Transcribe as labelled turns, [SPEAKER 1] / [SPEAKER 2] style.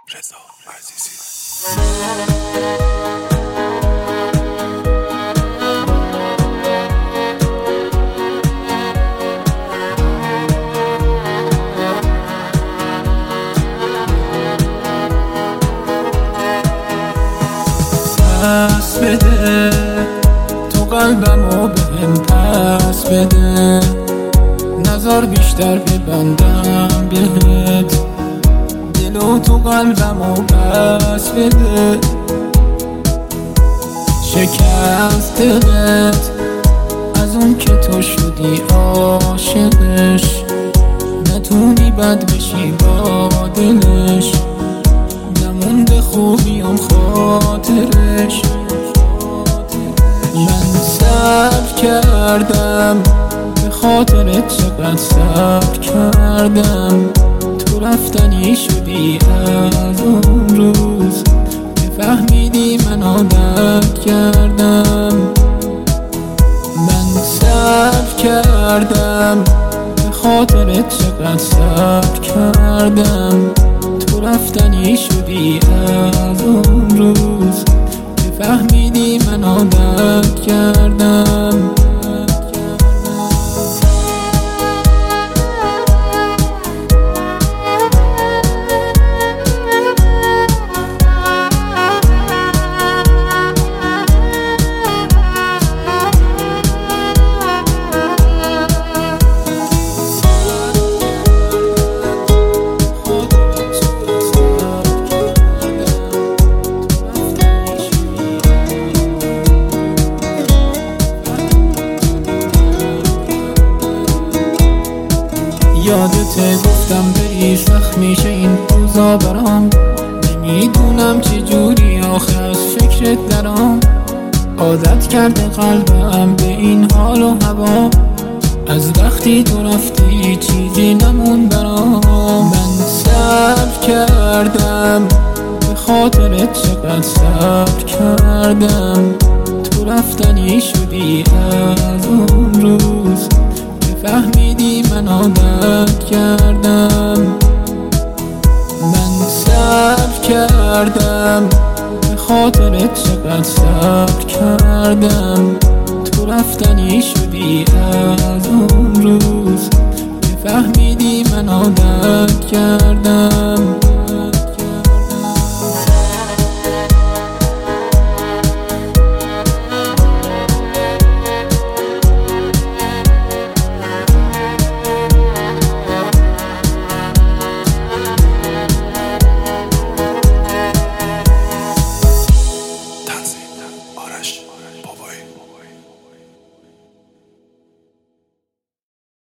[SPEAKER 1] رضا عزیزی.
[SPEAKER 2] پس بده تو قلبمو بهم، پس بده نظر بیشتر ببندم بهت، دلو تو قلبمو پس بده. شکست دلت از اون که تو شدی عاشقش، نتونی بد بشی با دلش، نمونده خوبیم خاطرش. من صبر کردم به خاطرت، چقدر صبر کردم، تو رفتنی شدی از اون روز که فهمیدی من عادت کردم. من صبر کردم به خاطرت، چقدر صبر کردم، تو رفتنی شدی از اون روز که فهمیدی من عادت کردم. یادته گفتم بری سخت میشه این روزا برام، نمیدونم چجوری آخه از فکرت درام. عادت کرده قلبم به این حال و هوا، از وقتی تو رفتی چیزی نمون برام. من صبر کردم به خاطرت، چقدر صبر کردم، تو رفتنی شدی از اون روز که فهمیدی من عادت کردم. من صبر کردم به خاطرت، چقدر صبر کردم، تو رفتنی شدی از اون روز که فهمیدی من عادت کردم.
[SPEAKER 1] آرش